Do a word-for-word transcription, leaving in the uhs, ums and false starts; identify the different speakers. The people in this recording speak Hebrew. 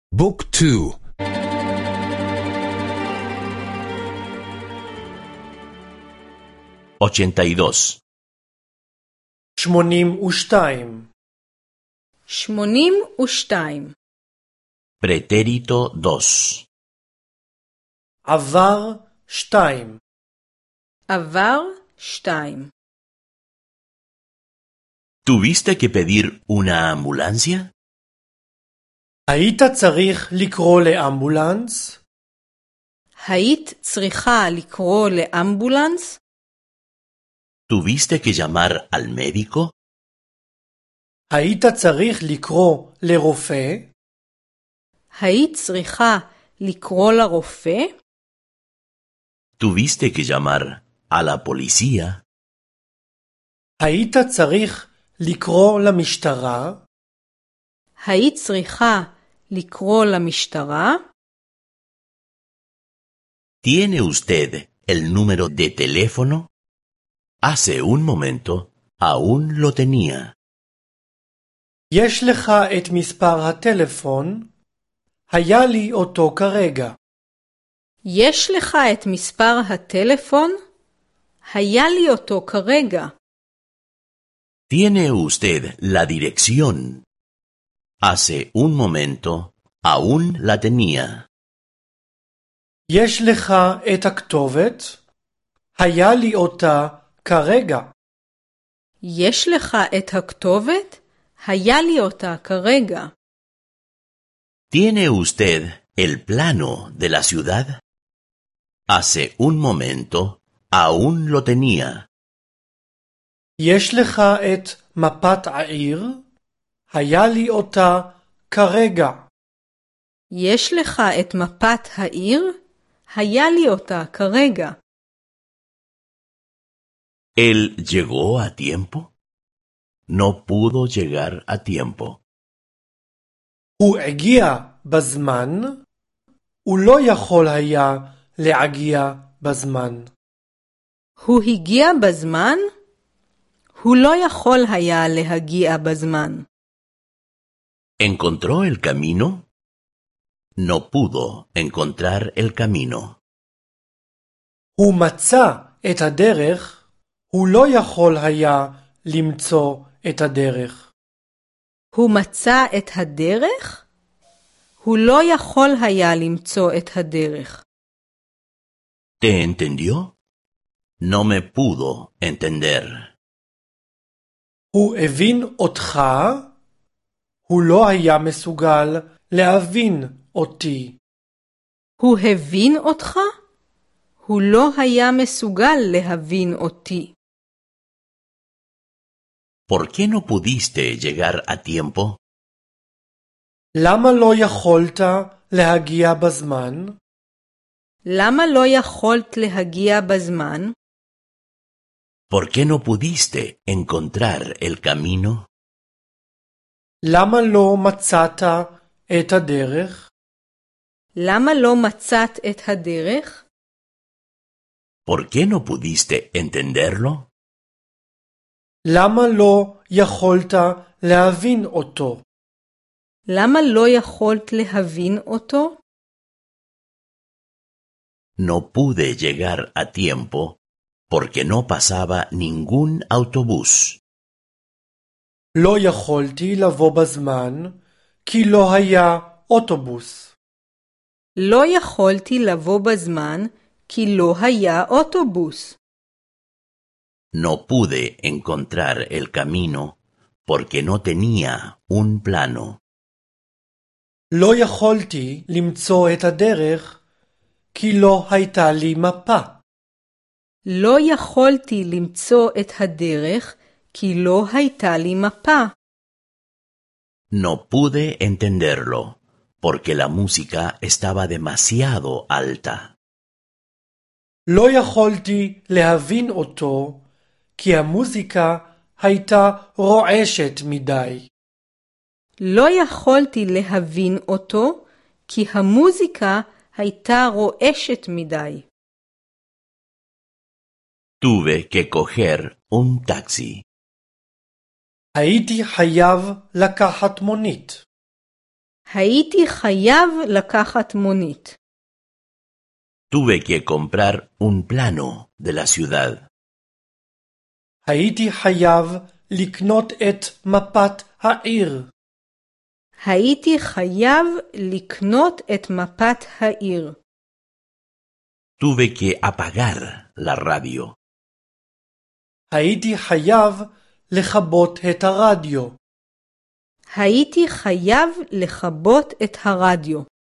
Speaker 1: بوك تو
Speaker 2: ochenta y dos.
Speaker 3: שמונים ושתיים.
Speaker 4: שמונים ושתיים.
Speaker 2: Pretérito dos.
Speaker 3: עבר שתיים.
Speaker 4: עבר שתיים.
Speaker 2: ¿Tuviste que pedir una ambulancia?
Speaker 3: היית צריך לקרוא לאמבולנס?
Speaker 4: היית צריכה לקרוא לאמבולנס?
Speaker 2: ¿Tuviste que llamar al médico?
Speaker 3: היית צריך לקרוא לרופא?
Speaker 4: היית צריכה לקרוא לרופא?
Speaker 2: ¿Tuviste que llamar a la policía?
Speaker 3: היית צריך לקרוא למשטרה?
Speaker 4: היית צריכה לקרוא למשטרה?
Speaker 2: ¿Tiene usted el número de teléfono? Hace un momento aún lo tenía.
Speaker 3: יש לך את מספר הטלפון? היה לי אותו כרגע.
Speaker 4: יש לך את מספר הטלפון? היה לי אותו כרגע.
Speaker 2: ¿Tiene usted la dirección? Hace un momento aún la tenía.
Speaker 3: יש לך את הכתובת? היה לי אותה כרגע.
Speaker 4: יש לך את הכתובת? היה לי אותה כרגע.
Speaker 2: ¿Tiene usted el plano de la ciudad? Hace un momento aún lo tenía.
Speaker 3: יש לך את מפת העיר? היה לי אותה כרגע.
Speaker 4: יש לך את מפת העיר? היה לי אותה כרגע.
Speaker 2: ¿Él llegó a tiempo? No pudo llegar a tiempo.
Speaker 3: הוא הגיע בזמן? הוא לא יכול היה להגיע בזמן.
Speaker 4: הוא הגיע בזמן? הוא לא יכול היה להגיע בזמן.
Speaker 2: ¿Encontró el camino? No pudo encontrar el camino.
Speaker 3: הוא מצא את הדרך? הוא לא יכול היה למצוא את הדרך.
Speaker 4: הוא מצא את הדרך? הוא לא יכול היה למצוא את הדרך.
Speaker 2: ¿Te entendió? No me pudo entender.
Speaker 3: הוא הבין אותך? הוא לא היה מסוגל להבין אותי.
Speaker 4: הוא הבין אותך? הוא לא היה מסוגל להבין אותי.
Speaker 2: ¿Por qué no pudiste llegar a tiempo?
Speaker 3: למה לא יכולת להגיע בזמן?
Speaker 4: למה לא יכולת להגיע בזמן?
Speaker 2: ¿Por qué no pudiste encontrar el camino?
Speaker 3: למה לא מצאת את הדרך?
Speaker 4: למה לא מצאת את הדרך?
Speaker 2: ¿Por qué no pudiste entenderlo?
Speaker 3: למה לא יכולת להבין אותו?
Speaker 4: למה לא יכולת להבין אותו?
Speaker 2: No pude llegar a tiempo porque no pasaba ningún autobús.
Speaker 3: לא יכולתי לבוא בזמן כי לא היה אוטובוס.
Speaker 4: לא יכולתי לבוא בזמן כי לא היה אוטובוס.
Speaker 2: No pude encontrar el camino porque no tenía un plano.
Speaker 3: לא יכולתי למצוא את הדרך כי לא הייתה לי מפה.
Speaker 4: לא יכולתי למצוא את הדרך כי לא הייתה לי מפה.
Speaker 2: No pude entenderlo porque la música estaba demasiado alta.
Speaker 3: לא יכולתי להבין אותו כי המוזיקה הייתה רועשת מדי.
Speaker 4: לא יכולתי להבין אותו כי המוזיקה הייתה רועשת מדי.
Speaker 2: Tuve que coger un taxi.
Speaker 3: הייתי חייב לקחת מונית.
Speaker 4: הייתי חייב לקחת מונית.
Speaker 2: Tuve que comprar un plano de la ciudad.
Speaker 3: הייתי חייב לקנות את מפת העיר.
Speaker 4: הייתי חייב לקנות את מפת העיר.
Speaker 2: Tuve que apagar la radio.
Speaker 3: הייתי חייב לכבות את הרדיו.
Speaker 4: הייתי חייב לכבות את הרדיו.